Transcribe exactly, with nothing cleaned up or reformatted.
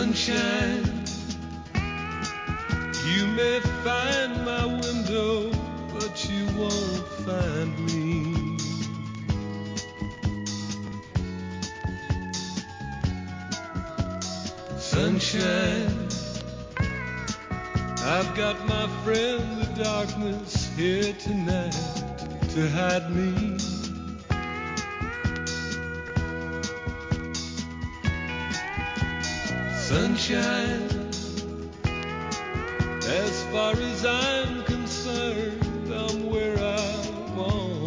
Sunshine, you may find my window, but you won't find me. Sunshine, I've got my friend the darkness here tonight to hide me. Sunshine, as far as I'm concerned, I'm where I want